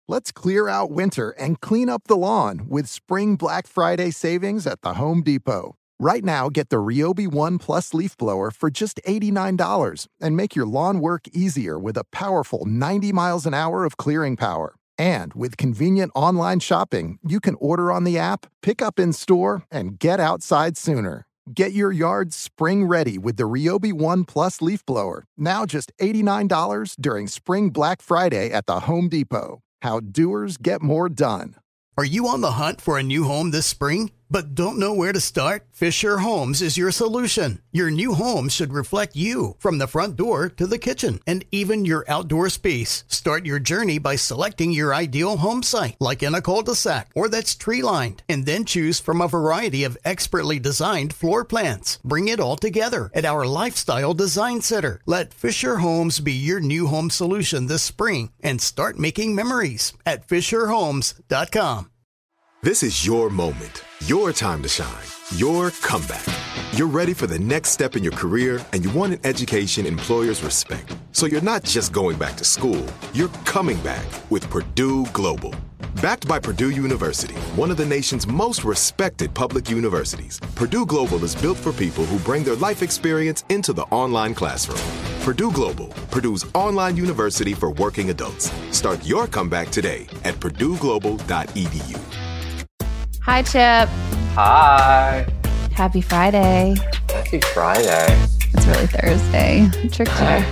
Let's clear out winter and clean up the lawn with Spring Black Friday savings at the Home Depot. Right now, get the Ryobi One Plus leaf blower for just $89 and make your lawn work easier with a powerful 90 miles an hour of clearing power. And with convenient online shopping, you can order on the app, pick up in store, and get outside sooner. Get your yard spring ready with the Ryobi One Plus leaf blower, now just $89 during Spring Black Friday at the Home Depot. How doers get more done. Are you on the hunt for a new home this spring, but don't know where to start? Fisher Homes is your solution. Your new home should reflect you, from the front door to the kitchen, and even your outdoor space. Start your journey by selecting your ideal home site, like in a cul-de-sac or that's tree-lined, and then choose from a variety of expertly designed floor plans. Bring it all together at our Lifestyle Design Center. Let Fisher Homes be your new home solution this spring and start making memories at FisherHomes.com. This is your moment, your time to shine, your comeback. You're ready for the next step in your career, and you want an education employers respect. So you're not just going back to school, you're coming back with Purdue Global. Backed by Purdue University, one of the nation's most respected public universities, Purdue Global is built for people who bring their life experience into the online classroom. Purdue Global, Purdue's online university for working adults. Start your comeback today at purdueglobal.edu. Hi, Chip. Hi. Happy Friday. Happy Friday. It's really Thursday. I tricked you.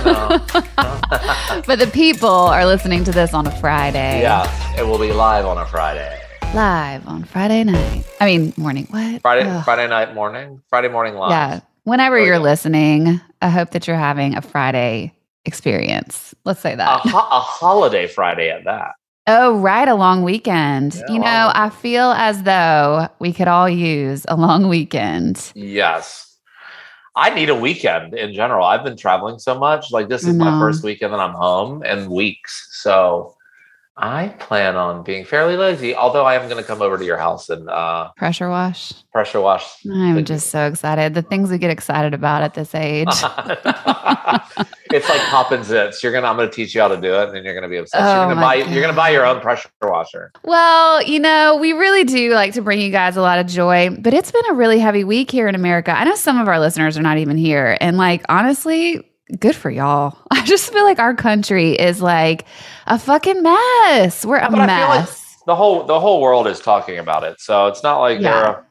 I know. But the people are listening to this on a Friday. Yeah, it will be live on a Friday. Live on Friday night. I mean, morning. What? Friday night morning? Friday morning live. Yeah. Whenever you're listening, I hope that you're having a Friday experience. Let's say that. A holiday Friday at that. Oh, right. A long weekend. Yeah, you know, I feel as though we could all use a long weekend. Yes. I need a weekend in general. I've been traveling so much. Like, this is my first weekend that I'm home in weeks. So I plan on being fairly lazy, although I am going to come over to your house and pressure wash. I'm just so excited. The things we get excited about at this age. It's like popping zits. I'm going to teach you how to do it, and then you're going to be obsessed. You're going to buy your own pressure washer. Well, you know, we really do like to bring you guys a lot of joy, but it's been a really heavy week here in America. I know some of our listeners are not even here, and like, honestly, good for y'all. I just feel like our country is like a fucking mess. We're a mess. I feel like the whole world is talking about it. So it's not like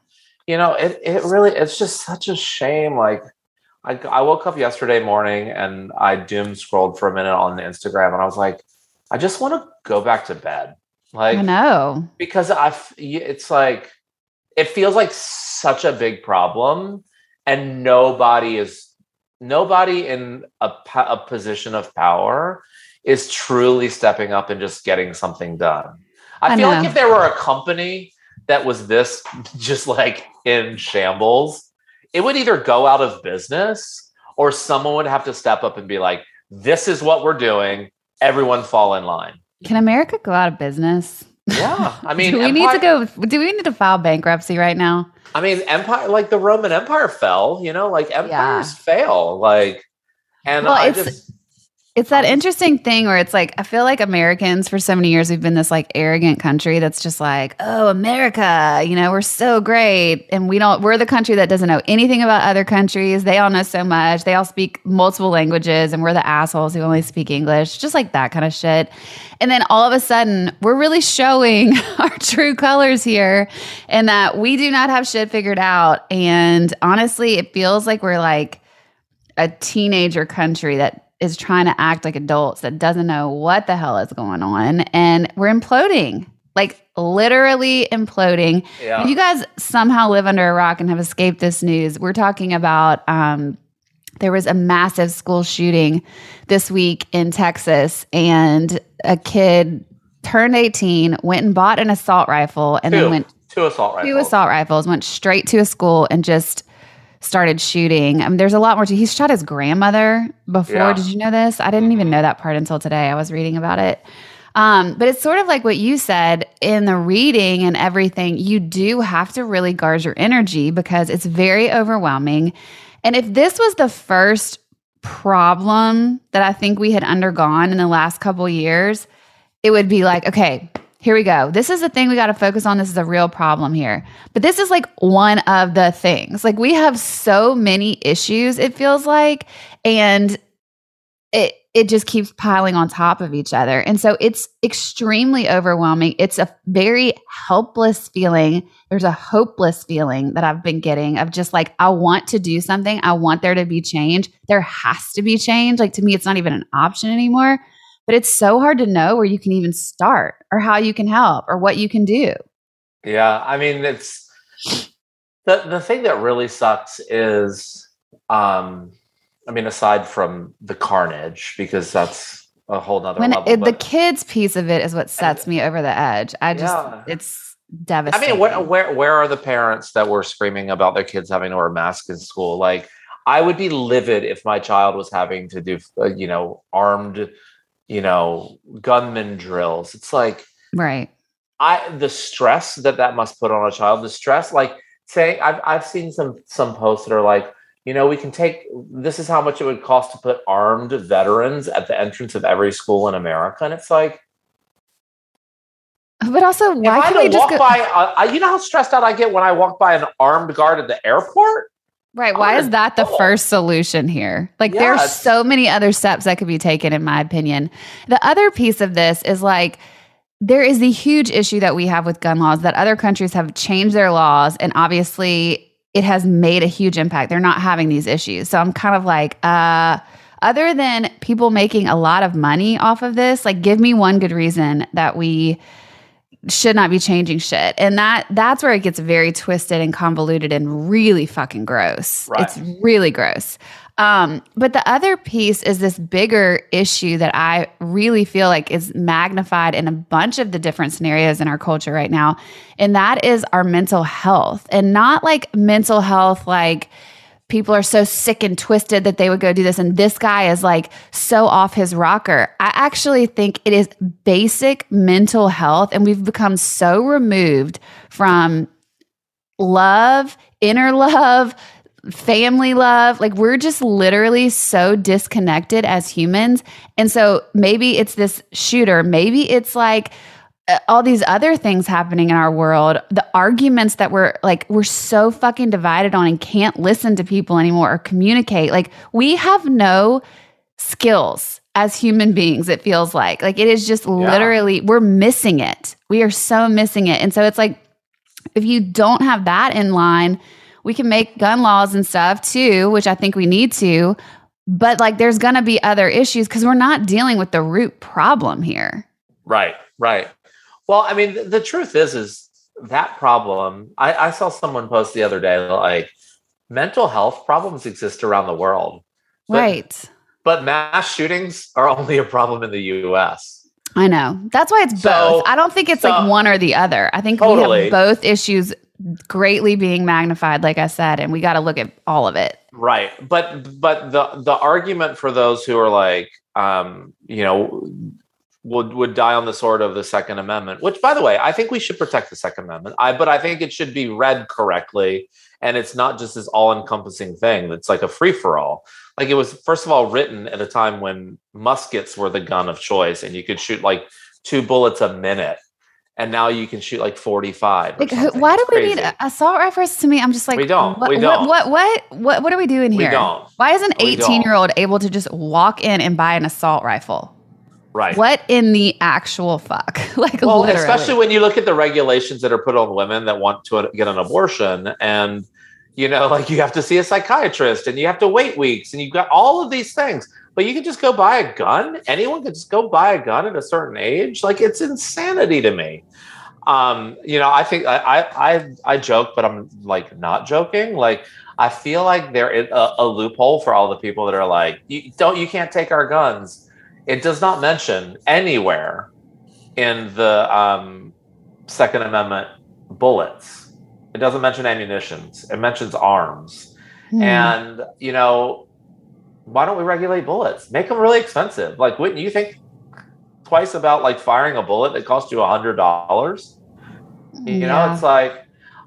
it's just such a shame. Like, I woke up yesterday morning and I doom scrolled for a minute on Instagram, and I was like, I just want to go back to bed. Like, I know, because it's like, it feels like such a big problem, and nobody in a position of power is truly stepping up and just getting something done. I feel like if there were a company that was this just like in shambles, it would either go out of business or someone would have to step up and be like, this is what we're doing. Everyone fall in line. Can America go out of business? Yeah. I mean, do we need to file bankruptcy right now? I mean, empire, like the Roman Empire fell, like empires fail. Like, and it's that interesting thing where it's like, I feel like Americans for so many years, we've been this like arrogant country that's just like, oh, America, we're so great. And we're the country that doesn't know anything about other countries. They all know so much. They all speak multiple languages, and we're the assholes who only speak English, just like that kind of shit. And then all of a sudden, we're really showing our true colors here, and that we do not have shit figured out. And honestly, it feels like we're like a teenager country that is trying to act like adults, that doesn't know what the hell is going on. And we're imploding, like literally imploding. Yeah. If you guys somehow live under a rock and have escaped this news, we're talking about there was a massive school shooting this week in Texas, and a kid turned 18, went and bought an assault rifle, and then went two assault rifles, went straight to a school and just started shooting. I mean, there's a lot more to. He shot his grandmother before. Yeah. Did you know this? I didn't even know that part until today. I was reading about it. But it's sort of like what you said in the reading and everything. You do have to really guard your energy because it's very overwhelming. And if this was the first problem that I think we had undergone in the last couple of years, it would be like, okay, here we go. This is the thing we got to focus on. This is a real problem here. But this is like one of the things. Like we have so many issues, it feels like, and it just keeps piling on top of each other. And so it's extremely overwhelming. It's a very helpless feeling. There's a hopeless feeling that I've been getting of just like, I want to do something. I want there to be change. There has to be change. Like to me, it's not even an option anymore. But it's so hard to know where you can even start or how you can help or what you can do. Yeah. I mean, it's the thing that really sucks is, aside from the carnage, because that's a whole nother level. The kids piece of it is what sets me over the edge. It's devastating. I mean, where are the parents that were screaming about their kids having to wear masks in school? Like, I would be livid if my child was having to do, armed, gunman drills. It's like, right. The stress that must put on a child, the stress, like saying, I've seen some posts that are like, we can this is how much it would cost to put armed veterans at the entrance of every school in America. And it's like, but also, why can't we just walk by, you know how stressed out I get when I walk by an armed guard at the airport? Right. Why is that the first solution here? Like there's so many other steps that could be taken, in my opinion. The other piece of this is like, there is the huge issue that we have with gun laws that other countries have changed their laws. And obviously it has made a huge impact. They're not having these issues. So I'm kind of like, other than people making a lot of money off of this, like give me one good reason that we should not be changing shit. And that's where it gets very twisted and convoluted and really fucking gross. Right. It's really gross. But the other piece is this bigger issue that I really feel like is magnified in a bunch of the different scenarios in our culture right now. And that is our mental health, and not like mental health, like people are so sick and twisted that they would go do this. And this guy is like so off his rocker. I actually think it is basic mental health. And we've become so removed from love, inner love, family love. Like we're just literally so disconnected as humans. And so maybe it's this shooter. Maybe it's like all these other things happening in our world, the arguments that we're so fucking divided on and can't listen to people anymore or communicate. Like we have no skills as human beings, it feels like. Like it is just literally, we're missing it. We are so missing it. And so it's like, if you don't have that in line, we can make gun laws and stuff too, which I think we need to, but like there's going to be other issues because we're not dealing with the root problem here. Right. Well, I mean, the truth is that problem, I saw someone post the other day, like mental health problems exist around the world. Right. But mass shootings are only a problem in the US. I know. That's why it's both. I don't think it's like one or the other. I think we have both issues greatly being magnified, like I said, and we got to look at all of it. Right. But the argument for those who are like, would die on the sword of the Second Amendment, which, by the way, I think we should protect the Second Amendment. But I think it should be read correctly. And it's not just this all-encompassing thing that's like a free-for-all. Like it was, first of all, written at a time when muskets were the gun of choice and you could shoot like 2 bullets a minute. And now you can shoot like 45. Like, why do we need assault rifles? To me, I'm just like, we don't. What are we doing here? We don't. Why is an 18-year-old able to just walk in and buy an assault rifle? Right. What in the actual fuck? Like, well, literally. Especially when you look at the regulations that are put on women that want to get an abortion, and like you have to see a psychiatrist and you have to wait weeks and you've got all of these things, but you can just go buy a gun. Anyone can just go buy a gun at a certain age. Like it's insanity to me. I think I joke, but I'm like not joking. Like I feel like there is a loophole for all the people that are like, you can't take our guns. It does not mention anywhere in the Second Amendment bullets. It doesn't mention ammunitions. It mentions arms. And, why don't we regulate bullets? Make them really expensive. Like, wouldn't you think twice about like firing a bullet that costs you $100? It's like,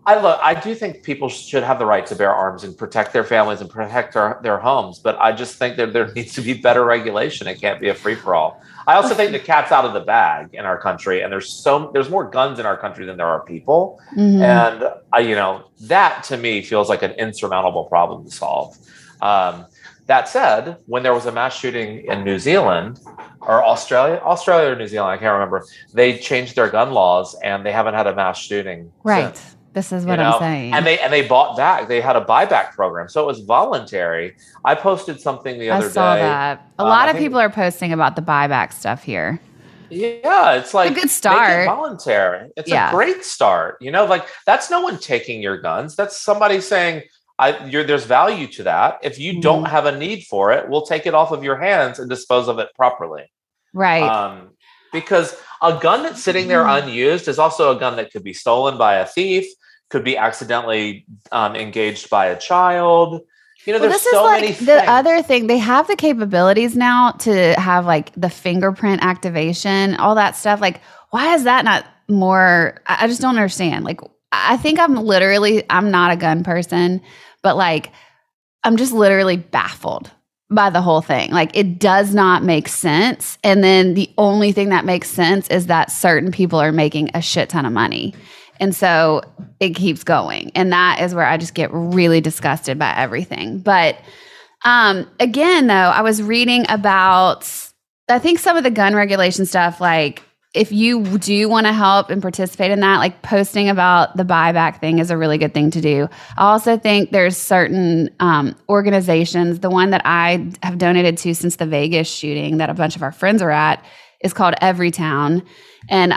I do think people should have the right to bear arms and protect their families and protect their homes. But I just think that there needs to be better regulation. It can't be a free for all. I also think the cat's out of the bag in our country, and there's more guns in our country than there are people. Mm-hmm. And that to me feels like an insurmountable problem to solve. That said, when there was a mass shooting in New Zealand or Australia or New Zealand, I can't remember, they changed their gun laws and they haven't had a mass shooting since. This is what I'm saying. And they bought back. They had a buyback program. So it was voluntary. I posted something the other day. I saw that. A lot of people are posting about the buyback stuff here. Yeah, it's like a good start. Make it voluntary. It's a great start. That's no one taking your guns. That's somebody saying, there's value to that. If you don't have a need for it, we'll take it off of your hands and dispose of it properly. Right. Because a gun that's sitting there unused is also a gun that could be stolen by a thief, could be accidentally engaged by a child. There's so many things. The other thing, they have the capabilities now to have like the fingerprint activation, all that stuff. Like, why is that not more? I just don't understand. Like, I think I'm not a gun person, but like, I'm just literally baffled by the whole thing. Like, it does not make sense. And then the only thing that makes sense is that certain people are making a shit ton of money. And so it keeps going. And that is where I just get really disgusted by everything. But again, though, I was reading about, I think some of the gun regulation stuff, like if you do want to help and participate in that, like posting about the buyback thing is a really good thing to do. I also think there's certain organizations, the one that I have donated to since the Vegas shooting that a bunch of our friends are at is called Everytown. And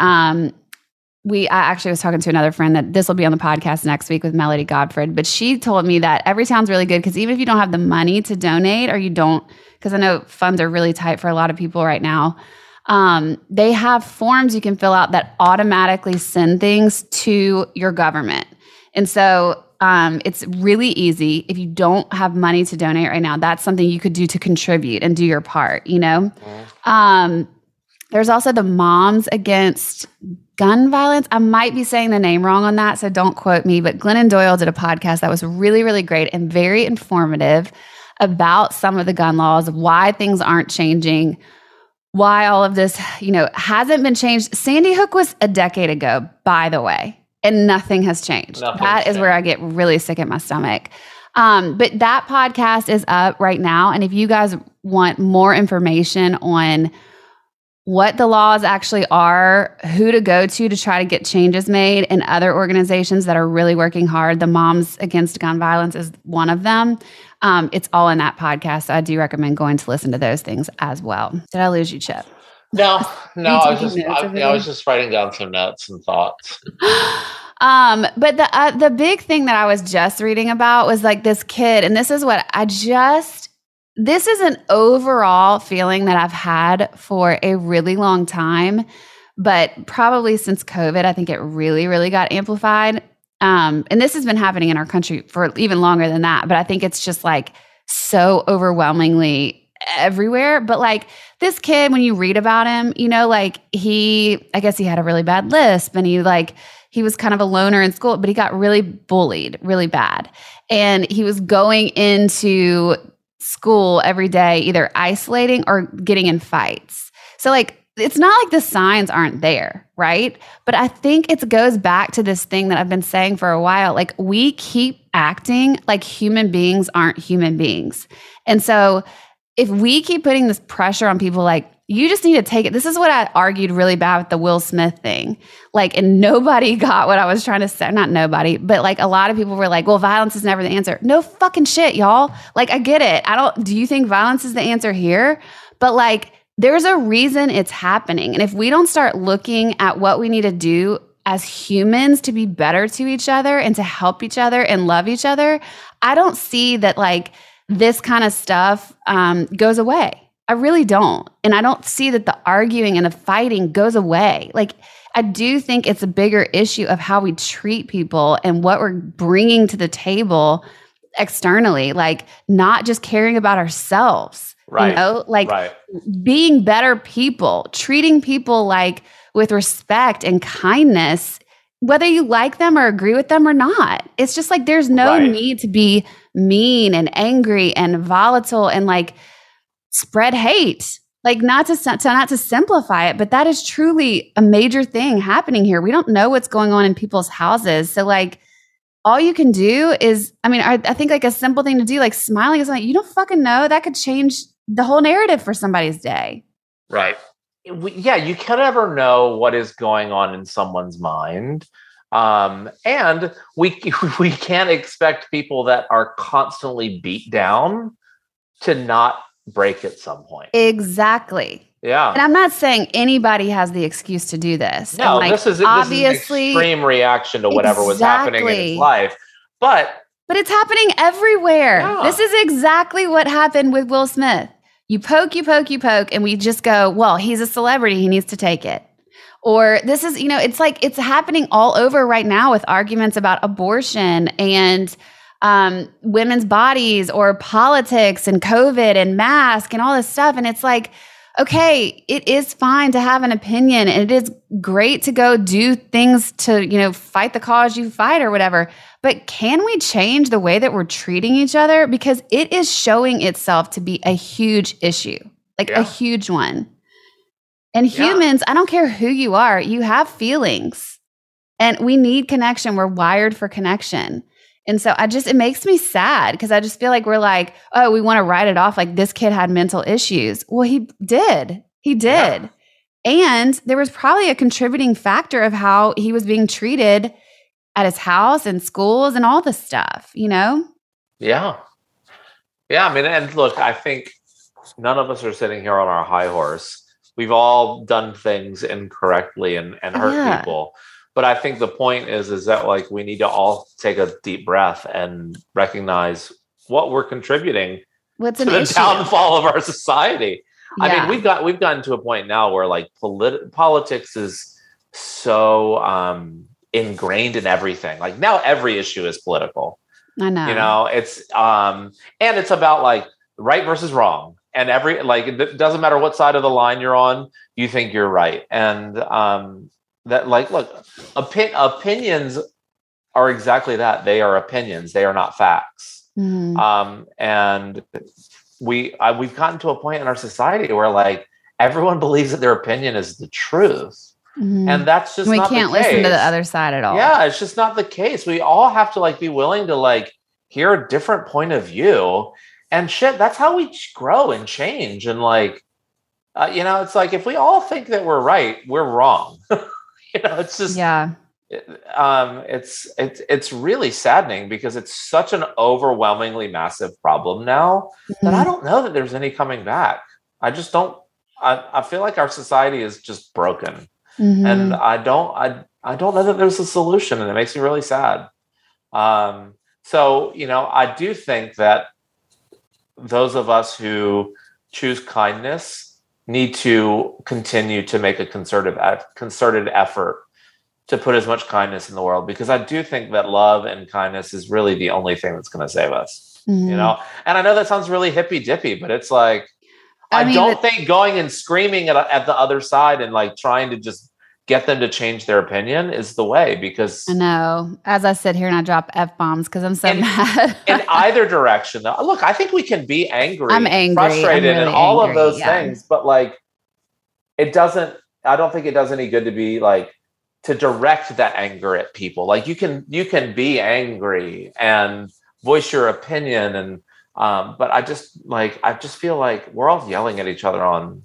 I actually was talking to another friend that this will be on the podcast next week with Melody Godfred, but she told me that Everytown's really good because even if you don't have the money to donate or you don't, because I know funds are really tight for a lot of people right now, they have forms you can fill out that automatically send things to your government. And so it's really easy. If you don't have money to donate right now, that's something you could do to contribute and do your part, There's also the Moms Against Gun Violence. I might be saying the name wrong on that, so don't quote me. But Glennon Doyle did a podcast that was really, really great and very informative about some of the gun laws, why things aren't changing, why all of this, hasn't been changed. Sandy Hook was a decade ago, by the way, and nothing has changed. That is where I get really sick at my stomach. But that podcast is up right now. And if you guys want more information on what the laws actually are, who to go to try to get changes made, and other organizations that are really working hard. The Moms Against Gun Violence is one of them. It's all in that podcast. So I do recommend going to listen to those things as well. Did I lose you, Chip? No, I was just writing down some notes and thoughts. But the big thing that I was just reading about was like this kid, and this is what this is an overall feeling that I've had for a really long time, but probably since COVID, I think it really, really got amplified. And this has been happening in our country for even longer than that, but I think it's just like so overwhelmingly everywhere. But like this kid, when you read about him, I guess he had a really bad lisp and he was kind of a loner in school, but he got really bullied really bad. And he was going into school every day, either isolating or getting in fights. So it's not like the signs aren't there, right? But I think it goes back to this thing that I've been saying for a while. Like we keep acting like human beings aren't human beings. And so if we keep putting this pressure on people, like you just need to take it. This is what I argued really bad with the Will Smith thing. And nobody got what I was trying to say. Not nobody, but a lot of people were like, well, violence is never the answer. No fucking shit, y'all. I get it. Do you think violence is the answer here? But there's a reason it's happening. And if we don't start looking at what we need to do as humans to be better to each other and to help each other and love each other, I don't see that this kind of stuff goes away. I really don't. And I don't see that the arguing and the fighting goes away. I do think it's a bigger issue of how we treat people and what we're bringing to the table externally, not just caring about ourselves, right. Right. Being better people, treating people with respect and kindness whether you like them or agree with them or not. It's just like there's no need to be mean and angry and volatile and like spread hate. Like not to simplify it, but that is truly a major thing happening here. We don't know what's going on in people's houses. So like all you can do is, I think like a simple thing to do, like smiling is like, you don't fucking know, that could change the whole narrative for somebody's day. Right. Yeah, you can never know what is going on in someone's mind. And we can't expect people that are constantly beat down to not break at some point. Exactly. Yeah. And I'm not saying anybody has the excuse to do this. No, like, this is an extreme reaction to whatever was happening in his life. But it's happening everywhere. Yeah. This is exactly what happened with Will Smith. You poke, and we just go, well, he's a celebrity. He needs to take it. Or this is, it's like it's happening all over right now with arguments about abortion and women's bodies or politics and COVID and mask and all this stuff. And it's like, okay, it is fine to have an opinion and it is great to go do things to, fight the cause you fight or whatever. But can we change the way that we're treating each other? Because it is showing itself to be a huge issue, like a huge one. And humans, I don't care who you are, you have feelings and we need connection. We're wired for connection. And so it makes me sad because I just feel like we're like, oh, we want to write it off like this kid had mental issues. Well, he did. Yeah. And there was probably a contributing factor of how he was being treated at his house and schools and all this stuff, Yeah. Yeah. And look, I think none of us are sitting here on our high horse. We've all done things incorrectly and hurt people. But I think the point is that like we need to all take a deep breath and recognize what we're contributing to the downfall of our society. Yeah. I mean, we've gotten to a point now where like politics is so ingrained in everything. Like now every issue is political. I know. It's and it's about like right versus wrong. And it doesn't matter what side of the line you're on, you think you're right. And that like, look, opinions are exactly that. They are opinions. They are not facts. Mm-hmm. And we've gotten to a point in our society where like everyone believes that their opinion is the truth. Mm-hmm. And that's just not the case. We can't listen to the other side at all. Yeah, it's just not the case. We all have to like be willing to like hear a different point of view. And shit, that's how we grow and change. And like, it's like if we all think that we're right, we're wrong. It's just it's really saddening because it's such an overwhelmingly massive problem now that I don't know that there's any coming back. I just don't. I feel like our society is just broken, and I don't know that there's a solution, and it makes me really sad. So I do think that those of us who choose kindness need to continue to make a concerted effort to put as much kindness in the world, because I do think that love and kindness is really the only thing that's going to save us, And I know that sounds really hippy dippy, but it's like, I don't think going and screaming at the other side and like trying to just get them to change their opinion is the way, because I know as I sit here and I drop F-bombs because I'm so mad. In either direction though. Look, I think we can be angry, I'm angry, frustrated, really and all angry, of those things, but like I don't think it does any good to be like to direct that anger at people. Like you can be angry and voice your opinion and but I just feel like we're all yelling at each other on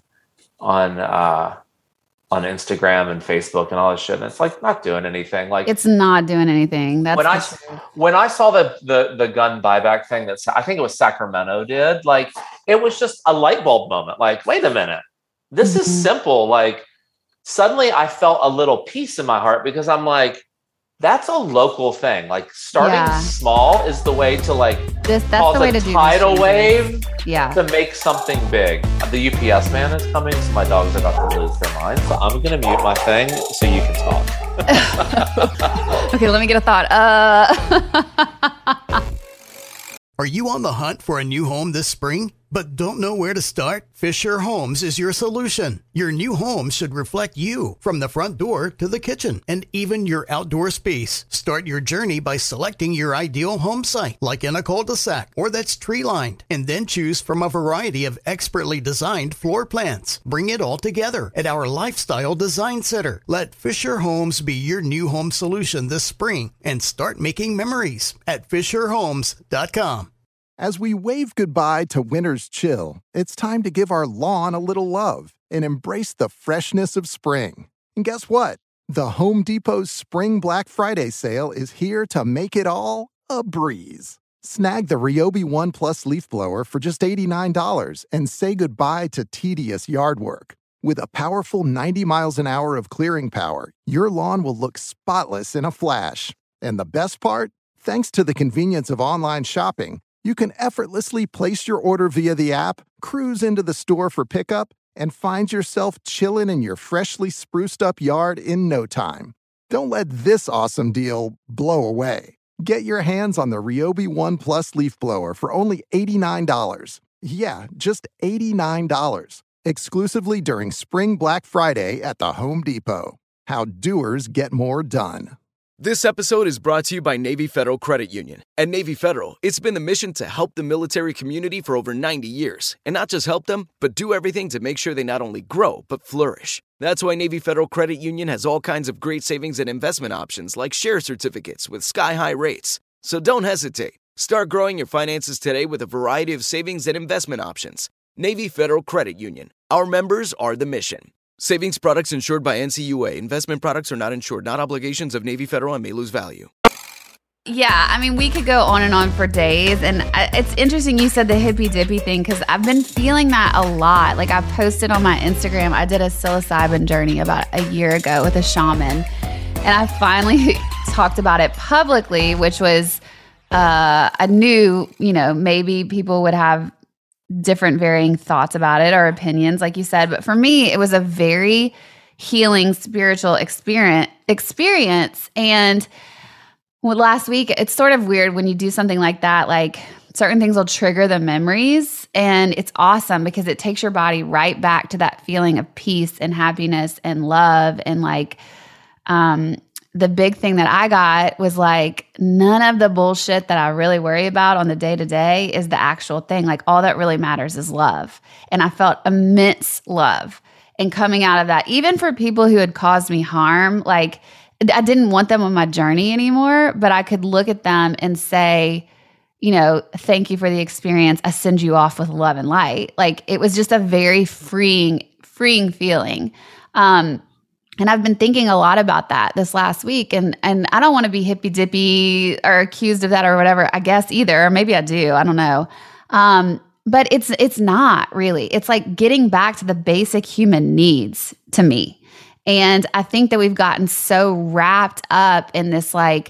Instagram and Facebook and all this shit. And it's like not doing anything. Like it's not doing anything. That's when I saw the gun buyback thing that I think it was Sacramento did, like it was just a light bulb moment. Like, wait a minute, this is simple. Like suddenly I felt a little peace in my heart because I'm like, that's a local thing. Like starting small is the way to like that's the way to do tidal wave Yeah. To make something big. The UPS man is coming, so my dogs are about to lose their mind. So I'm going to mute my thing so you can talk. Okay, let me get a thought. Are you on the hunt for a new home this spring? but don't know where to start? Fisher Homes is your solution. Your new home should reflect you, from the front door to the kitchen and even your outdoor space. Start your journey by selecting your ideal home site, like in a cul-de-sac or that's tree-lined, and then choose from a variety of expertly designed floor plans. Bring it all together at our Lifestyle Design Center. Let Fisher Homes be your new home solution this spring and start making memories at FisherHomes.com. As we wave goodbye to winter's chill, it's time to give our lawn a little love and embrace the freshness of spring. And guess what? The Home Depot's Spring Black Friday sale is here to make it all a breeze. Snag the Ryobi One Plus leaf blower for just $89 and say goodbye to tedious yard work. With a powerful 90 miles an hour of clearing power, your lawn will look spotless in a flash. And the best part? Thanks to the convenience of online shopping, you can effortlessly place your order via the app, cruise into the store for pickup, and find yourself chilling in your freshly spruced up yard in no time. Don't let this awesome deal blow away. Get your hands on the Ryobi One Plus leaf blower for only $89. Yeah, just $89. Exclusively during Spring Black Friday at the Home Depot. How doers get more done. This episode is brought to you by Navy Federal Credit Union. At Navy Federal, it's been the mission to help the military community for over 90 years. And not just help them, but do everything to make sure they not only grow, but flourish. That's why Navy Federal Credit Union has all kinds of great savings and investment options like share certificates with sky-high rates. So don't hesitate. Start growing your finances today with a variety of savings and investment options. Navy Federal Credit Union. Our members are the mission. Savings products insured by NCUA. Investment products are not insured, not obligations of Navy Federal and may lose value. Yeah, I mean, we could go on and on for days. And it's interesting you said the hippy dippy thing, because I've been feeling that a lot. Like, I posted on my Instagram, I did a psilocybin journey about a year ago with a shaman. And I finally talked about it publicly, which was, I knew, maybe people would have different varying thoughts about it or opinions, like you said. But for me, it was a very healing spiritual experience. And last week, it's sort of weird when you do something like that, like certain things will trigger the memories. And it's awesome because it takes your body right back to that feeling of peace and happiness and love. And like, the big thing that I got was like, none of the bullshit that I really worry about on the day-to-day is the actual thing. Like, all that really matters is love. And I felt immense love. And coming out of that, even for people who had caused me harm, like, I didn't want them on my journey anymore, but I could look at them and say, thank you for the experience. I send you off with love and light. Like, it was just a very freeing feeling. And I've been thinking a lot about that this last week. And I don't want to be hippy dippy or accused of that or whatever, I guess, either. Or maybe I do. I don't know. But it's not really. It's like getting back to the basic human needs to me. And I think that we've gotten so wrapped up in this, like,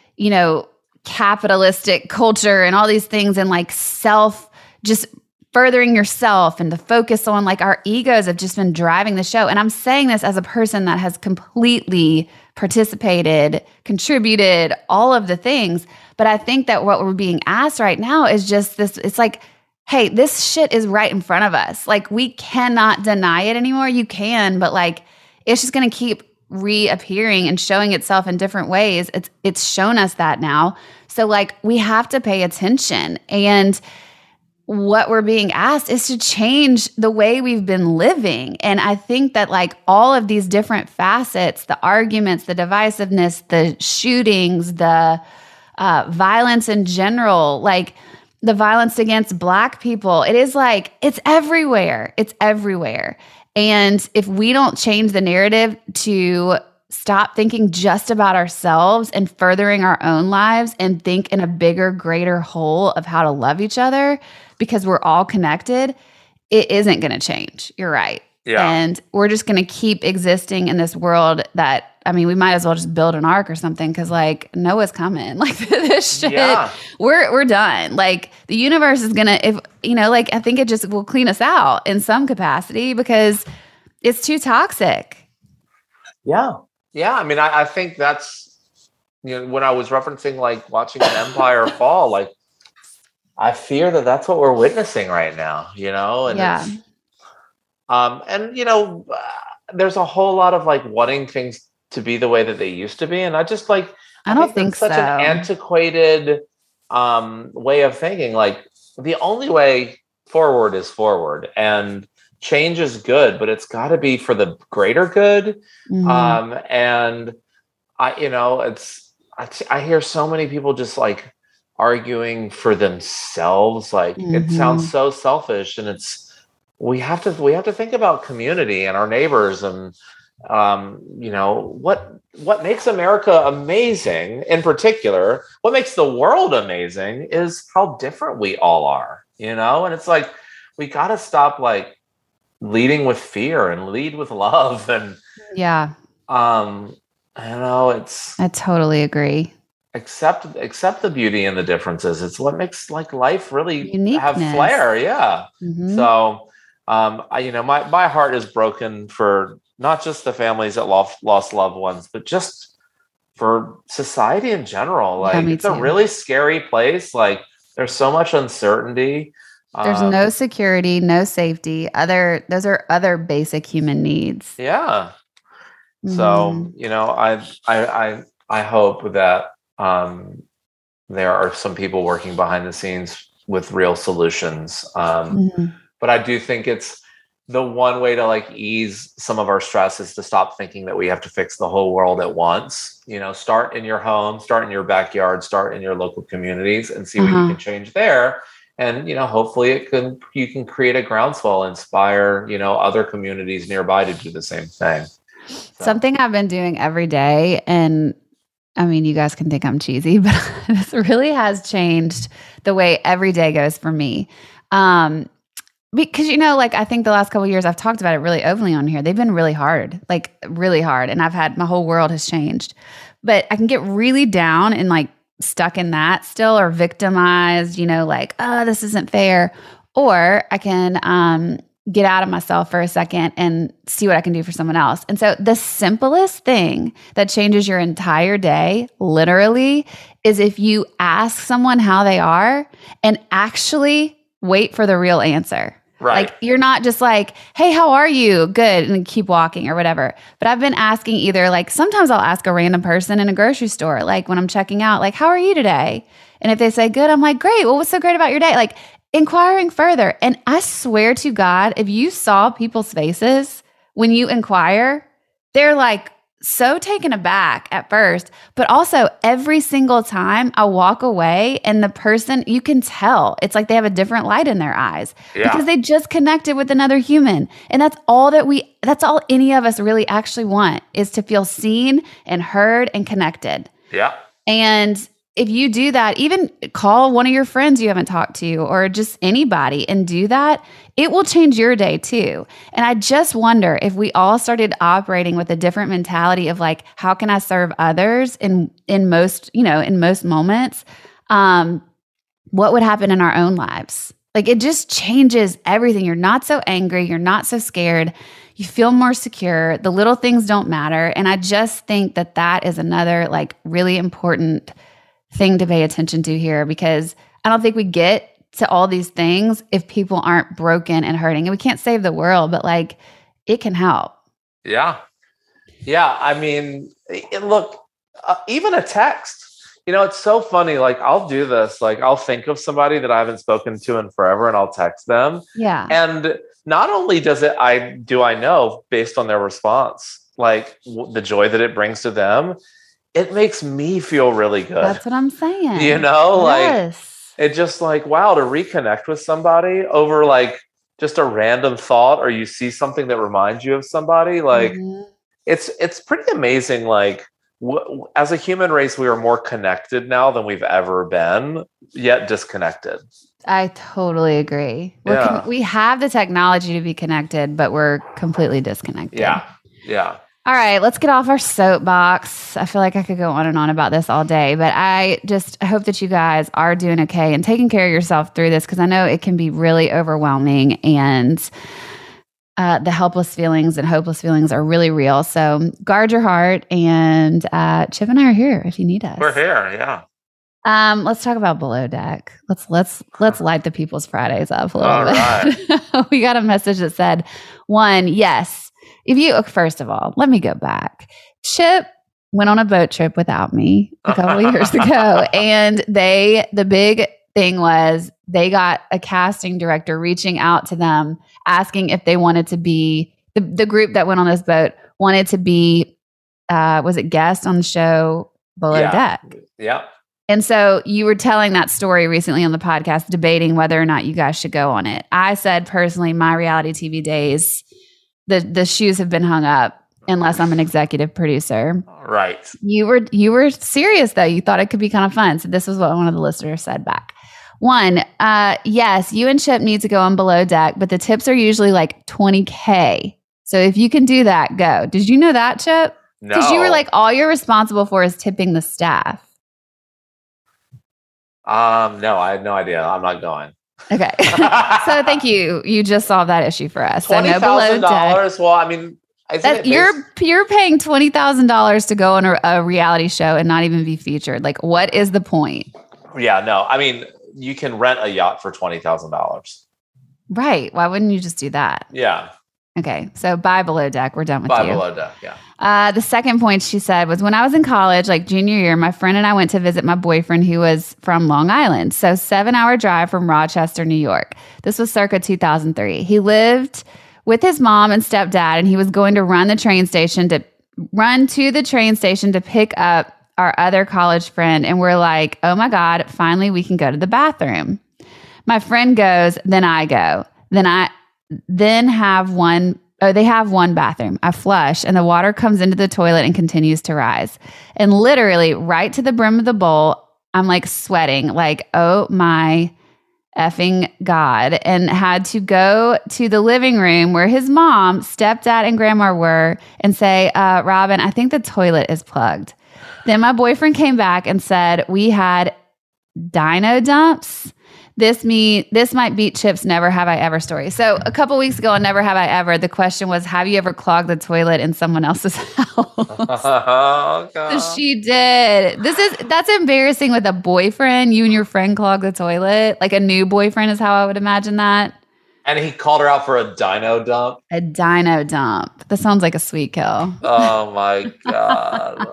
capitalistic culture and all these things, and like just furthering yourself, and the focus on like our egos have just been driving the show. And I'm saying this as a person that has completely participated, contributed, all of the things. But I think that what we're being asked right now is just this. It's like, hey, this shit is right in front of us. Like, we cannot deny it anymore. You can, but like, it's just going to keep reappearing and showing itself in different ways. It's shown us that now. So like, we have to pay attention. And what we're being asked is to change the way we've been living. And I think that like all of these different facets, the arguments, the divisiveness, the shootings, the violence in general, like the violence against Black people, it is like, it's everywhere. It's everywhere. And if we don't change the narrative to stop thinking just about ourselves and furthering our own lives and think in a bigger, greater whole of how to love each other, because we're all connected, it isn't going to change. You're right. Yeah. And we're just going to keep existing in this world that, I mean, we might as well just build an ark or something, because like Noah's coming. Like this shit, we're done. Like the universe is going to, if like I think it just will clean us out in some capacity because it's too toxic. Yeah. Yeah. I mean, I think that's, when I was referencing like watching an empire fall, like I fear that that's what we're witnessing right now, and Yeah. there's a whole lot of like wanting things to be the way that they used to be. And I just like, I don't think think that's such an so. antiquated way of thinking. Like the only way forward is forward, and change is good, but it's got to be for the greater good. Mhm. And I hear so many people just like arguing for themselves. Like it sounds Mhm. so selfish, and we have to think about community and our neighbors, and what makes America amazing in particular, what makes the world amazing is how different we all are, and it's like we got to stop like leading with fear and lead with love. And Yeah, I don't know, it's I totally agree. accept the beauty and the differences. It's what makes like life really have Uniqueness. flair. Yeah. Mhm. So my heart is broken for not just the families that lost loved ones, but just for society in general. Yeah, Like me it's a too. really scary place. Like there's so much uncertainty. There's Um, no security, no safety. Those are other basic human needs. yeah. So, Mhm. I hope that there are some people working behind the scenes with real solutions. Mhm. But I do think it's the one way to like ease some of our stress is to stop thinking that we have to fix the whole world at once. Start in your home, start in your backyard, start in your local communities, and see what you Uh-huh. can change there. And hopefully you can create a groundswell, inspire other communities nearby to do the same thing. So Something I've been doing every day, and I mean, you guys can think I'm cheesy, but this really has changed the way every day goes for me. Um, because like I think the last couple of years I've talked about it really openly on here. They've been really hard, like really hard, and I've had my whole world has changed. But I can get really down and like stuck in that still, or victimized, like, oh, this isn't fair. Or I can get out of myself for a second and see what I can do for someone else. And so the simplest thing that changes your entire day, literally, is if you ask someone how they are and actually wait for the real answer. right. Like you're not just like, hey, how are you? Good. And keep walking or whatever. But I've been asking either like sometimes I'll ask a random person in a grocery store, like when I'm checking out, like, how are you today? And if they say good, I'm like, great. Well, what's so great about your day? Like inquiring further. And I swear to God, if you saw people's faces when you inquire, they're like so taken aback at first, but also every single time I walk away and the person, you can tell it's like they have a different light in their eyes because they just connected with another human. And that's all any of us really actually want, is to feel seen and heard and connected. Yeah. And if you do that, even call one of your friends you haven't talked to or just anybody and do that, it will change your day too. And I just wonder if we all started operating with a different mentality of like, how can I serve others in most moments, what would happen in our own lives? Like it just changes everything. You're not so angry. You're not so scared. You feel more secure. The little things don't matter. And I just think that that is another like really important thing to pay attention to here, because I don't think we get to all these things if people aren't broken and hurting. And we can't save the world, but like it can help. Yeah. Yeah. I mean, look, even a text, it's so funny. Like I'll do this, like I'll think of somebody that I haven't spoken to in forever and I'll text them. Yeah. And not only I know based on their response, like the joy that it brings to them, it makes me feel really good. That's what I'm saying. Like it just like, wow, to reconnect with somebody over like just a random thought, or you see something that reminds you of somebody. Like it's pretty amazing. Like as a human race, we are more connected now than we've ever been, yet disconnected. I totally agree. Yeah. We have the technology to be connected, but we're completely disconnected. Yeah. Yeah. All right, let's get off our soapbox. I feel like I could go on and on about this all day, but I hope that you guys are doing okay and taking care of yourself through this, because I know it can be really overwhelming, and the helpless feelings and hopeless feelings are really real. So guard your heart, and Chip and I are here if you need us. We're here, yeah. Let's talk about Below Deck. Let's light the People's Fridays up a little All bit. right. We got a message that said, yes, first of all, let me go back. Chip went on a boat trip without me a couple of years ago, and the big thing was they got a casting director reaching out to them, asking if they wanted to be the group that went on this boat wanted to be, was it guest on the show Below Deck? Yeah. And so you were telling that story recently on the podcast, debating whether or not you guys should go on it. I said personally, my reality TV days, the shoes have been hung up unless I'm an executive producer. Right. You were serious though. You thought it could be kind of fun. So this was what one of the listeners said back. One, yes, you and Chip need to go on Below Deck, but the tips are usually like $20K. So if you can do that, go. Did you know that, Chip? No. Because you were like, all you're responsible for is tipping the staff. No, I had no idea. I'm not going. Okay. So thank you. You just solved that issue for us. So no Below $20,000. Well, I mean, you're paying $20,000 to go on a reality show and not even be featured. Like, what is the point? Yeah, no. I mean, you can rent a yacht for $20,000. Right. Why wouldn't you just do that? Yeah. Okay. So bye Below Deck. We're done with you. Below Deck. Yeah. The second point she said was, when I was in college, like junior year, my friend and I went to visit my boyfriend who was from Long Island. So 7-hour drive from Rochester, New York. This was circa 2003. He lived with his mom and stepdad, and he was going to run to the train station to pick up our other college friend. And we're like, oh my God, finally we can go to the bathroom. My friend goes, then I go. They have one bathroom. I flush and the water comes into the toilet and continues to rise. And literally right to the brim of the bowl, I'm like sweating, like, oh my effing God, and had to go to the living room where his mom, stepdad, and grandma were and say, Robin, I think the toilet is plugged. Then my boyfriend came back and said, we had dino dumps. This might beat Chip's Never Have I Ever story. So a couple weeks ago on Never Have I Ever, the question was, have you ever clogged the toilet in someone else's house? Oh, God. So she did. That's embarrassing with a boyfriend. You and your friend clog the toilet. Like a new boyfriend is how I would imagine that. And he called her out for a dino dump. A dino dump. That sounds like a sweet kill. Oh my God.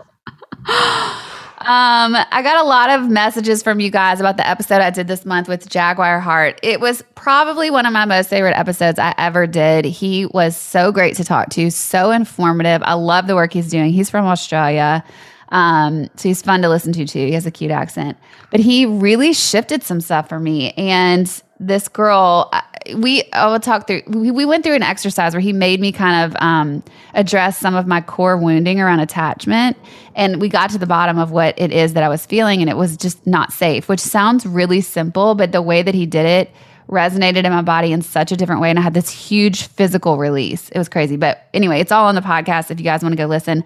I got a lot of messages from you guys about the episode I did this month with Jaguar Heart. It was probably one of my most favorite episodes I ever did. He was so great to talk to, so informative. I love the work he's doing. He's from Australia. So he's fun to listen to too. He has a cute accent, but he really shifted some stuff for me. And this girl, we went through an exercise where he made me kind of address some of my core wounding around attachment. And we got to the bottom of what it is that I was feeling, and it was just not safe, which sounds really simple, but the way that he did it resonated in my body in such a different way. And I had this huge physical release. It was crazy. But anyway, it's all on the podcast if you guys want to go listen.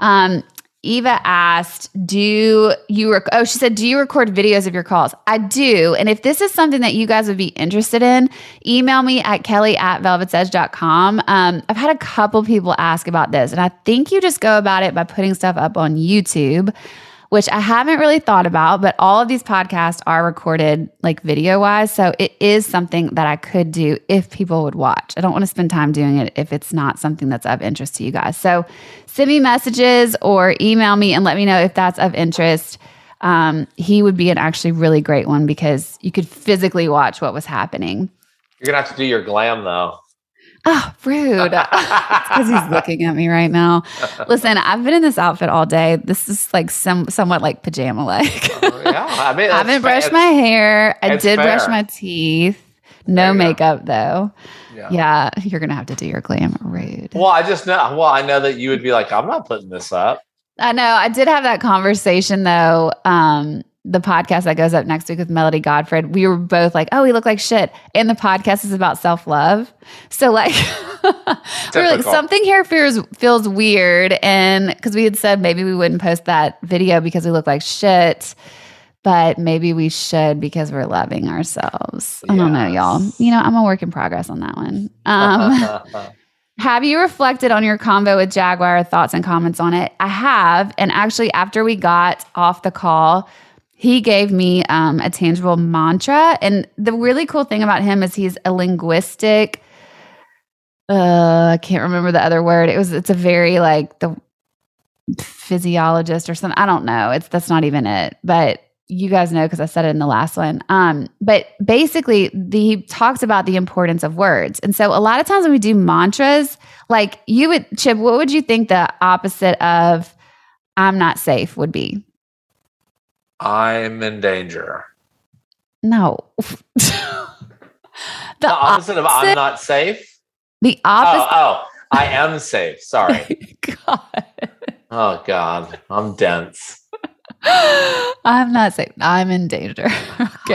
Eva asked, she said, do you record videos of your calls? I do. And if this is something that you guys would be interested in, email me at kelly@velvetsedge.com. I've had a couple people ask about this, and I think you just go about it by putting stuff up on YouTube, which I haven't really thought about, but all of these podcasts are recorded like video wise. So it is something that I could do if people would watch. I don't want to spend time doing it if it's not something that's of interest to you guys. So send me messages or email me and let me know if that's of interest. He would be an actually really great one because you could physically watch what was happening. You're going to have to do your glam though. Oh, rude. It's because he's looking at me right now. Listen, I've been in this outfit all day. This is like somewhat like pajama-like. Yeah, I mean, I haven't brushed my hair. I did brush my teeth. No makeup, though. Yeah, you're going to have to do your glam. Rude. Well, I know that you would be like, I'm not putting this up. I know. I did have that conversation, though. The podcast that goes up next week with Melody Godfred, we were both like, oh, we look like shit. And the podcast is about self-love. So like, we were like, something here feels weird. And because we had said maybe we wouldn't post that video because we look like shit, but maybe we should because we're loving ourselves. I don't know, y'all. I'm a work in progress on that one. Have you reflected on your convo with Jaguar, thoughts and comments on it? I have. And actually, after we got off the call, he gave me a tangible mantra. And the really cool thing about him is he's a linguistic, I can't remember the other word. It's a very like the physiologist or something. I don't know. That's not even it. But you guys know because I said it in the last one. But basically, he talks about the importance of words. And so a lot of times when we do mantras, like you would, Chip, what would you think the opposite of I'm not safe would be? I'm in danger. No. The opposite of I'm not safe? The opposite. Oh, I am safe. Sorry. God. Oh, God. I'm dense. I'm not safe. I'm in danger. Okay.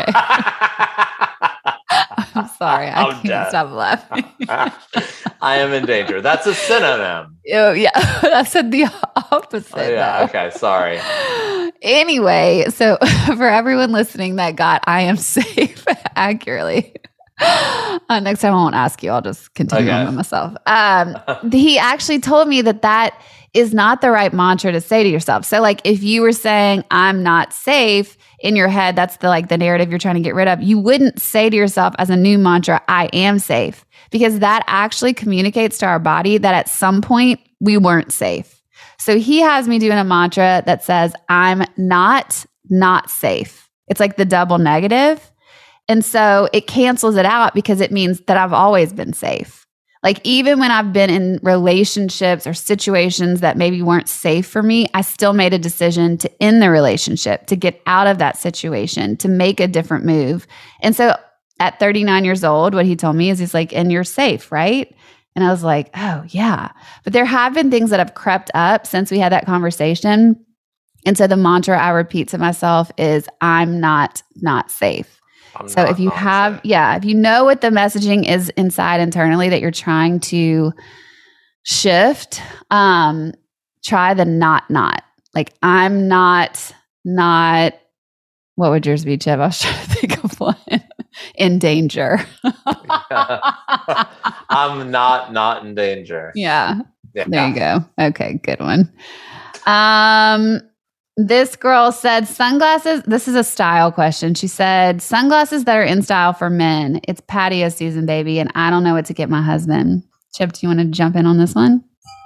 I'm sorry. I can't stop laughing. I am in danger. That's a synonym. Oh, yeah. I said the opposite. Oh, yeah. Okay. Sorry. Anyway, so for everyone listening that got I am safe accurately, next time I won't ask you. I'll just continue on with myself. He actually told me that is not the right mantra to say to yourself. So like if you were saying I'm not safe in your head, that's the narrative you're trying to get rid of. You wouldn't say to yourself as a new mantra, I am safe, because that actually communicates to our body that at some point we weren't safe. So he has me doing a mantra that says I'm not safe. It's like the double negative. And so it cancels it out because it means that I've always been safe. Like even when I've been in relationships or situations that maybe weren't safe for me, I still made a decision to end the relationship, to get out of that situation, to make a different move. And so at 39 years old, what he told me is he's like, and you're safe, right? And I was like, oh yeah. But there have been things that have crept up since we had that conversation. And so the mantra I repeat to myself is I'm not safe. So if you have, if you know what the messaging is inside internally that you're trying to shift, try the not. Like I'm not, what would yours be, Chip? I was trying to think of one. In danger. I'm not in danger. Yeah. There you go. Okay, good one. This girl said sunglasses. This is a style question. She said sunglasses that are in style for men. It's patio season, baby, and I don't know what to get my husband. Chip, do you want to jump in on this one?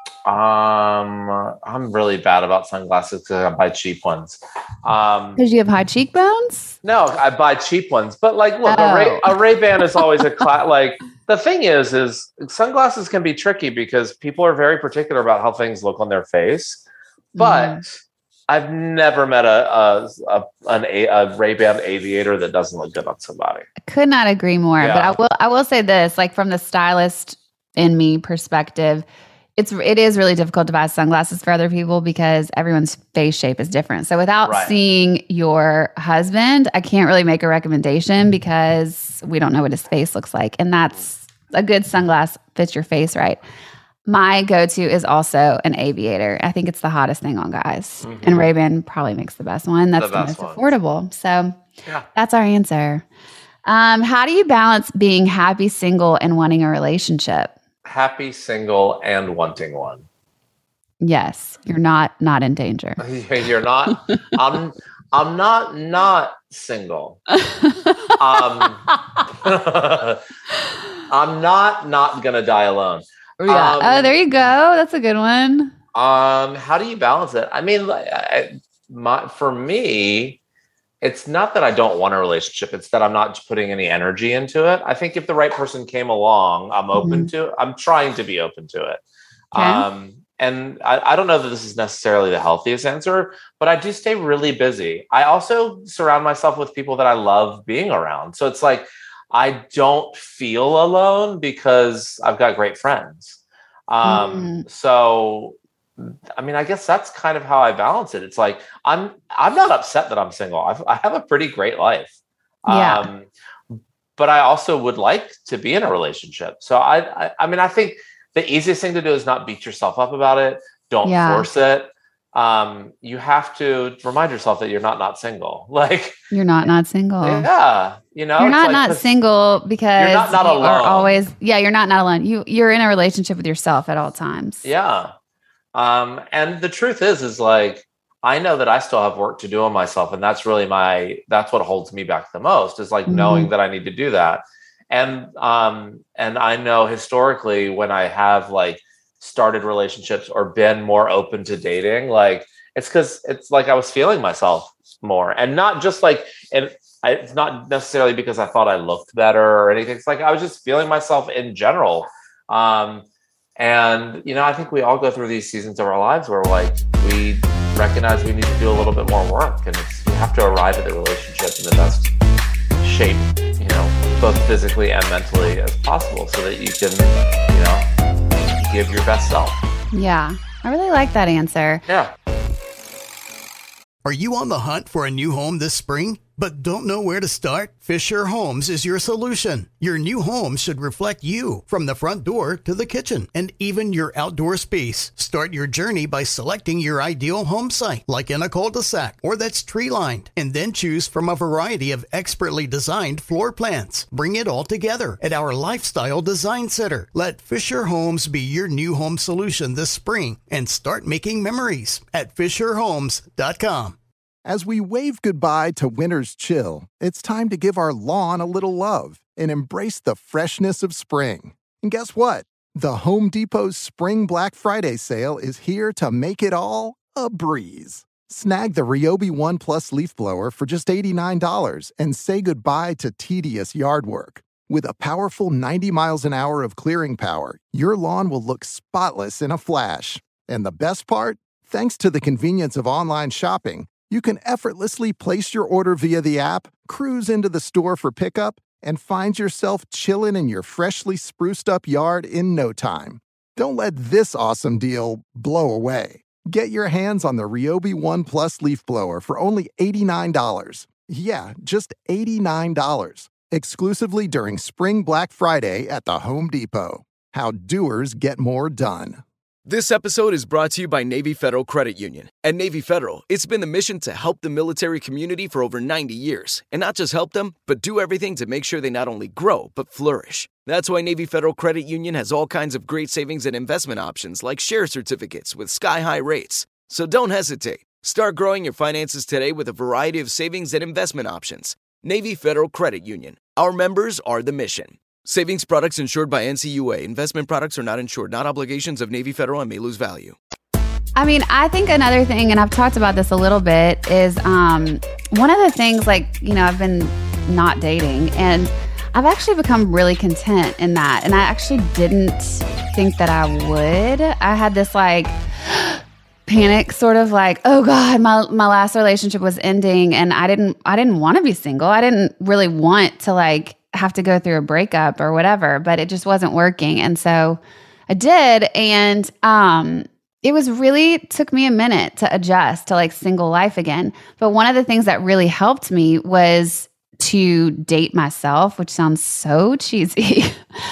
I'm really bad about sunglasses because I buy cheap ones. Because you have high cheekbones? No, I buy cheap ones. But like, look, a Ray-Ban is always a like. The thing is sunglasses can be tricky because people are very particular about how things look on their face. But I've never met a Ray-Ban Aviator that doesn't look good on somebody. I could not agree more. Yeah. But I will say this, like from the stylist in me perspective, it is really difficult to buy sunglasses for other people because everyone's face shape is different. So without seeing your husband, I can't really make a recommendation because we don't know what his face looks like. And that's a good sunglass fits your face right. My go-to is also an Aviator. I think it's the hottest thing on guys. Mm-hmm. And Ray-Ban probably makes the best one. That's the most affordable. So that's our answer. How do you balance being happy single and wanting a relationship? Happy single and wanting one. Yes, you're not in danger. You're not. I'm not single. I'm not gonna die alone. Yeah. There you go. That's a good one. How do you balance it? I mean, for me, it's not that I don't want a relationship. It's that I'm not putting any energy into it. I think if the right person came along, I'm open to it. I'm trying to be open to it. Okay. And I don't know that this is necessarily the healthiest answer, but I do stay really busy. I also surround myself with people that I love being around. So it's like, I don't feel alone because I've got great friends. So, I mean, I guess that's kind of how I balance it. It's like, I'm not upset that I'm single. I have a pretty great life. Yeah. But I also would like to be in a relationship. So I mean, I think the easiest thing to do is not beat yourself up about it. Don't force it. You have to remind yourself that you're not single. Like you're not single. Yeah. You know, you're not single because you're not alone. Are always, you're not alone. You're in a relationship with yourself at all times. Yeah. And the truth is like, I know that I still have work to do on myself. And that's really that's what holds me back the most, is like knowing that I need to do that. And I know historically when I have like started relationships or been more open to dating, like it's because it's like I was feeling myself more, and not just like, and it's not necessarily because I thought I looked better or anything. It's like I was just feeling myself in general. And I think we all go through these seasons of our lives where like we recognize we need to do a little bit more work, and you have to arrive at the relationship in the best shape, both physically and mentally as possible, so that you can, give your best self. Yeah, I really like that answer. Yeah. Are you on the hunt for a new home this spring, but don't know where to start? Fisher Homes is your solution. Your new home should reflect you, from the front door to the kitchen and even your outdoor space. Start your journey by selecting your ideal home site, like in a cul-de-sac or that's tree-lined, and then choose from a variety of expertly designed floor plans. Bring it all together at our Lifestyle Design Center. Let Fisher Homes be your new home solution this spring and start making memories at FisherHomes.com. As we wave goodbye to winter's chill, it's time to give our lawn a little love and embrace the freshness of spring. And guess what? The Home Depot's Spring Black Friday sale is here to make it all a breeze. Snag the Ryobi One Plus leaf blower for just $89 and say goodbye to tedious yard work. With a powerful 90 miles an hour of clearing power, your lawn will look spotless in a flash. And the best part? Thanks to the convenience of online shopping, you can effortlessly place your order via the app, cruise into the store for pickup, and find yourself chilling in your freshly spruced up yard in no time. Don't let this awesome deal blow away. Get your hands on the Ryobi One Plus leaf blower for only $89. Yeah, just $89. Exclusively during Spring Black Friday at the Home Depot. How doers get more done. This episode is brought to you by Navy Federal Credit Union. At Navy Federal, it's been the mission to help the military community for over 90 years. And not just help them, but do everything to make sure they not only grow, but flourish. That's why Navy Federal Credit Union has all kinds of great savings and investment options like share certificates with sky-high rates. So don't hesitate. Start growing your finances today with a variety of savings and investment options. Navy Federal Credit Union. Our members are the mission. Savings products insured by NCUA. Investment products are not insured, not obligations of Navy Federal and may lose value. I mean, I think another thing, and I've talked about this a little bit, is one of the things, like, I've been not dating, and I've actually become really content in that. And I actually didn't think that I would. I had this panic, sort of like, oh God, my last relationship was ending, and I didn't want to be single. I didn't really want to have to go through a breakup or whatever, but it just wasn't working. And so I did. And it took me a minute to adjust to single life again. But one of the things that really helped me was to date myself, which sounds so cheesy,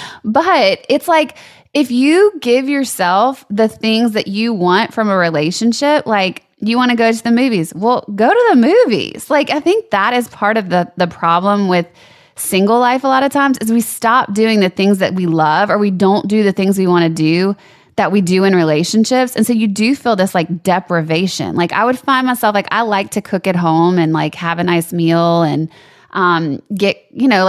but it's like, if you give yourself the things that you want from a relationship, like you want to go to the movies, well, go to the movies. I think that is part of the problem with single life a lot of times, is we stop doing the things that we love, or we don't do the things we want to do that we do in relationships. And so you do feel this deprivation. I would find myself, I like to cook at home and have a nice meal and get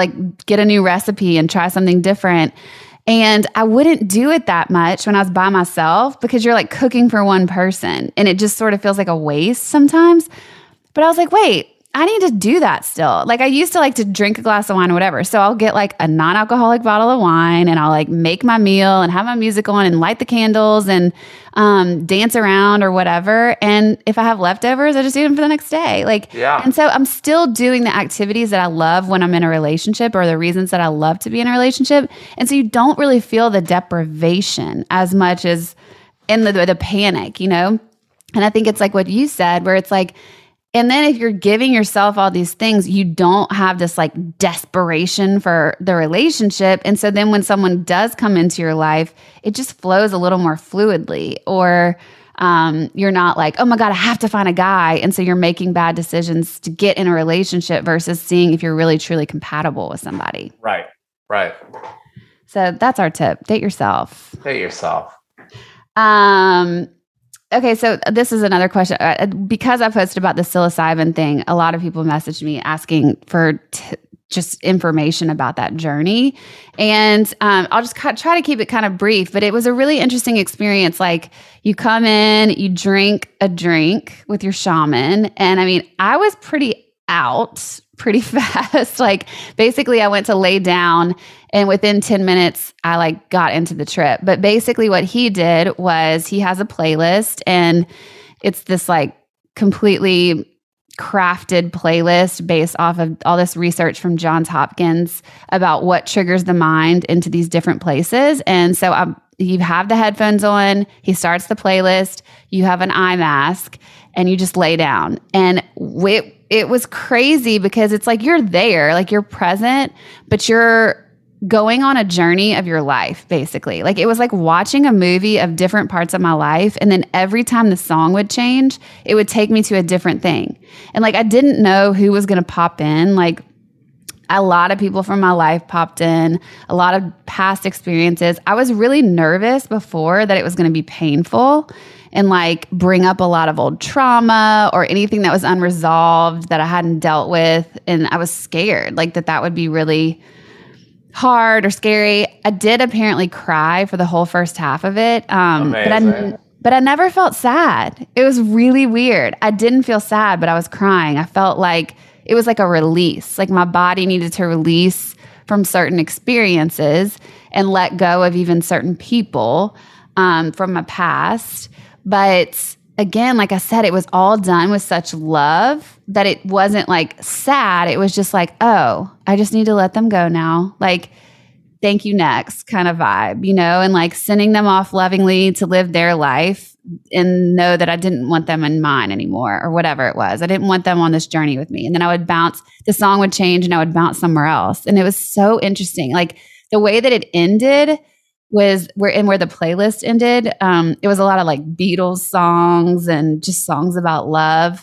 a new recipe and try something different. And I wouldn't do it that much when I was by myself, because you're cooking for one person and it just sort of feels like a waste sometimes. But I was like, wait, I need to do that still. I used to like to drink a glass of wine or whatever. So I'll get a non-alcoholic bottle of wine, and I'll make my meal and have my music on and light the candles and dance around or whatever. And if I have leftovers, I just eat them for the next day. Yeah. And so I'm still doing the activities that I love when I'm in a relationship, or the reasons that I love to be in a relationship. And so you don't really feel the deprivation as much as in the panic, And I think it's what you said, where it's and then if you're giving yourself all these things, you don't have this desperation for the relationship. And so then when someone does come into your life, it just flows a little more fluidly. Or you're not oh my God, I have to find a guy. And so you're making bad decisions to get in a relationship versus seeing if you're really truly compatible with somebody. Right. So that's our tip. Date yourself. Date yourself. Okay, so this is another question. Because I posted about the psilocybin thing, a lot of people messaged me asking for just information about that journey. And I'll just try to keep it kind of brief, but it was a really interesting experience. Like, you come in, you drink a drink with your shaman. And I mean, I was pretty out pretty fast. Like, basically I went to lay down, and within 10 minutes I like got into the trip. But basically what he did was he has a playlist, and it's this like completely crafted playlist based off of all this research from Johns Hopkins about what triggers the mind into these different places. And so you have the headphones on, he starts the playlist, you have an eye mask, and you just lay down. And it was crazy because it's like you're there, like you're present, but you're going on a journey of your life, basically. Like, it was like watching a movie of different parts of my life. And then every time the song would change, it would take me to a different thing. And like, I didn't know who was going to pop in. Like, a lot of people from my life popped in, a lot of past experiences. I was really nervous before that it was going to be painful and like bring up a lot of old trauma or anything that was unresolved that I hadn't dealt with. And I was scared like that would be really hard or scary. I did apparently cry for the whole first half of it. But I never felt sad. It was really weird. I didn't feel sad, but I was crying. I felt like it was like a release. Like, my body needed to release from certain experiences and let go of even certain people from my past. But again, like I said, it was all done with such love that it wasn't like sad. It was just like, oh, I just need to let them go now. Like, thank you, next kind of vibe, you know, and like sending them off lovingly to live their life and know that I didn't want them in mine anymore or whatever it was. I didn't want them on this journey with me. And then I would bounce, the song would change and I would bounce somewhere else. And it was so interesting. Like, the way that it ended was where the playlist ended. It was a lot of like Beatles songs and just songs about love.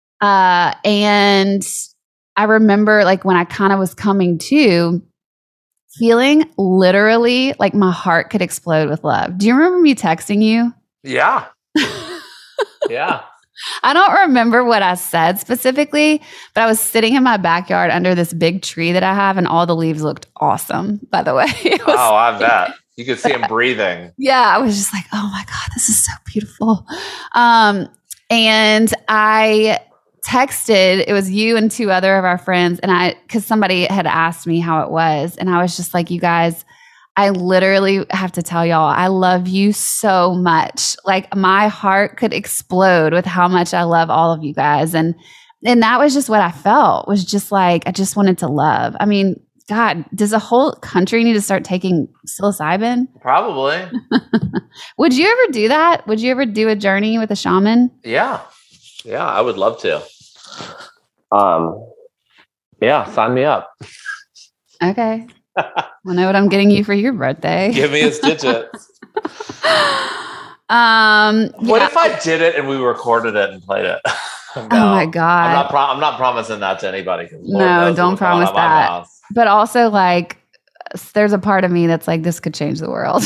And I remember like when I kind of was coming to, feeling literally like my heart could explode with love. Do you remember me texting you? Yeah. Yeah. I don't remember what I said specifically, but I was sitting in my backyard under this big tree that I have, and all the leaves looked awesome, by the way. I bet. You could see him breathing. Yeah, I was just like, oh my God, this is so beautiful. And I texted, it was you and two other of our friends, and because somebody had asked me how it was, and I was just like, you guys, I literally have to tell y'all, I love you so much. Like, my heart could explode with how much I love all of you guys. And that was just what I felt, was just like, I just wanted to love. I mean, God, does the whole country need to start taking psilocybin? Probably. Would you ever do that? Would you ever do a journey with a shaman? Yeah. Yeah, I would love to. Yeah, sign me up. Okay. I know what I'm getting you for your birthday. Give me his digits. What if I did it and we recorded it and played it? No, oh my God. I'm not promising that to anybody. No, don't promise that. But also, like, there's a part of me that's like, this could change the world.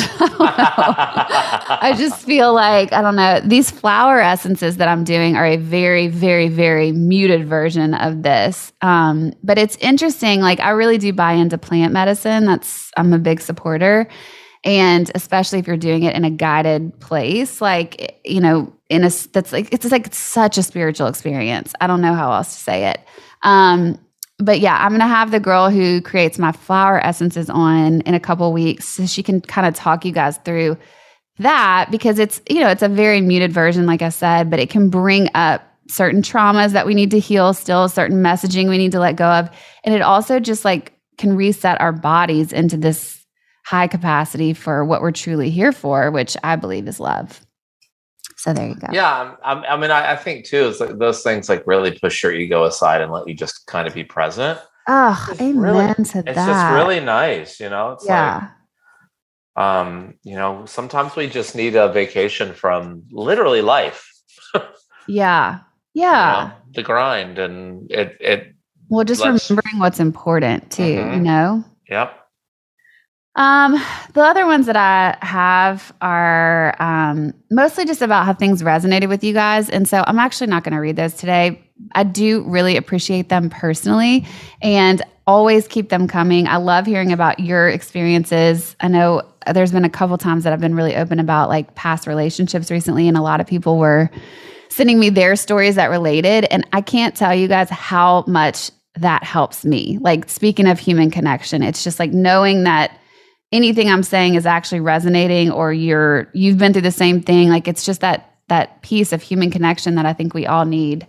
I just feel like, I don't know, these flower essences that I'm doing are a very, very, very muted version of this. But it's interesting. Like, I really do buy into plant medicine. I'm a big supporter. And especially if you're doing it in a guided place, like, you know, it's like such a spiritual experience. I don't know how else to say it. But yeah, I'm going to have the girl who creates my flower essences on in a couple of weeks, so she can kind of talk you guys through that, because it's, you know, it's a very muted version, like I said, but it can bring up certain traumas that we need to heal still, certain messaging we need to let go of. And it also just like can reset our bodies into this high capacity for what we're truly here for, which I believe is love. So there you go. Yeah. I mean, I think too, it's like those things like really push your ego aside and let you just kind of be present. Oh, amen to that. It's just really nice, you know? It's yeah. Like, you know, sometimes we just need a vacation from literally life. Yeah. Yeah. You know, the grind, and well, just remembering what's important too, you know? Yep. The other ones that I have are mostly just about how things resonated with you guys. And so I'm actually not going to read those today. I do really appreciate them personally and always keep them coming. I love hearing about your experiences. I know there's been a couple times that I've been really open about like past relationships recently, and a lot of people were sending me their stories that related. And I can't tell you guys how much that helps me. Like, speaking of human connection, it's just like knowing that anything I'm saying is actually resonating, or you've been through the same thing. Like, it's just that piece of human connection that I think we all need.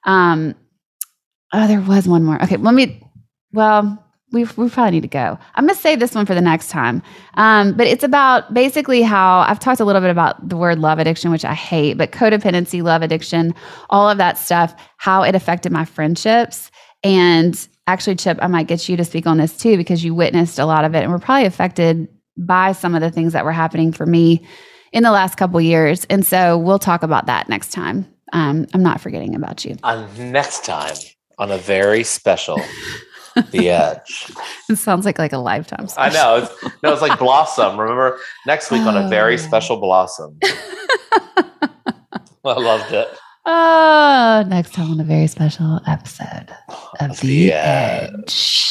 There was one more. Okay, we probably need to go. I'm going to save this one for the next time. But it's about basically how I've talked a little bit about the word love addiction, which I hate, but codependency, love addiction, all of that stuff, how it affected my friendships. And actually, Chip, I might get you to speak on this too, because you witnessed a lot of it and were probably affected by some of the things that were happening for me in the last couple of years. And so we'll talk about that next time. I'm not forgetting about you. Next time on a very special The Edge. It sounds like a lifetime special. I know. It's like Blossom. Remember, next week on a very special Blossom. I loved it. Next time on a very special episode of The Edge.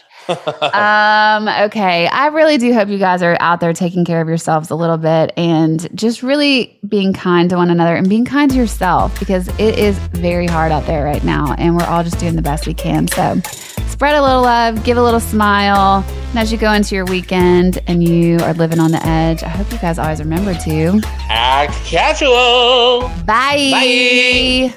Okay. I really do hope you guys are out there taking care of yourselves a little bit and just really being kind to one another and being kind to yourself, because it is very hard out there right now and we're all just doing the best we can. So spread a little love, give a little smile. And as you go into your weekend and you are living on the edge, I hope you guys always remember to act casual. Bye. Bye.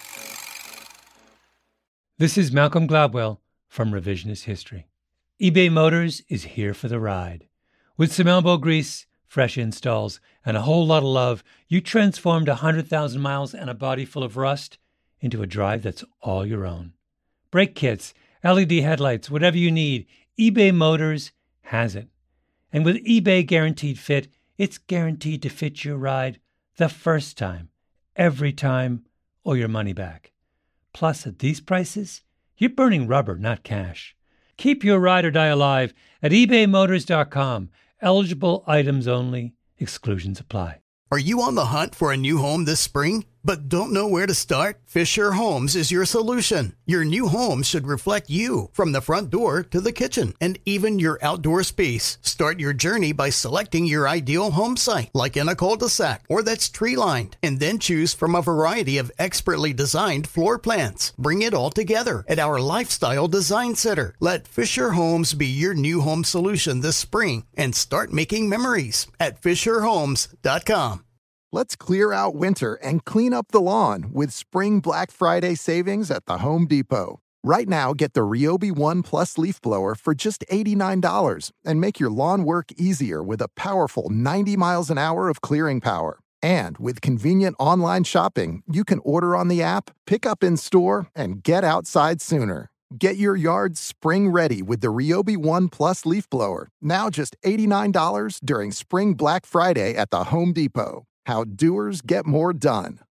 This is Malcolm Gladwell from Revisionist History. eBay Motors is here for the ride. With some elbow grease, fresh installs, and a whole lot of love, you transformed 100,000 miles and a body full of rust into a drive that's all your own. Brake kits, LED headlights, whatever you need, eBay Motors has it. And with eBay Guaranteed Fit, it's guaranteed to fit your ride the first time, every time, or your money back. Plus, at these prices, you're burning rubber, not cash. Keep your ride or die alive at ebaymotors.com. Eligible items only. Exclusions apply. Are you on the hunt for a new home this spring, but don't know where to start? Fisher Homes is your solution. Your new home should reflect you, from the front door to the kitchen, and even your outdoor space. Start your journey by selecting your ideal home site, like in a cul-de-sac or that's tree-lined, and then choose from a variety of expertly designed floor plans. Bring it all together at our Lifestyle Design Center. Let Fisher Homes be your new home solution this spring and start making memories at FisherHomes.com. Let's clear out winter and clean up the lawn with Spring Black Friday savings at the Home Depot. Right now, get the Ryobi One Plus leaf blower for just $89 and make your lawn work easier with a powerful 90 miles an hour of clearing power. And with convenient online shopping, you can order on the app, pick up in store, and get outside sooner. Get your yard spring ready with the Ryobi One Plus leaf blower, now just $89 during Spring Black Friday at the Home Depot. How doers get more done.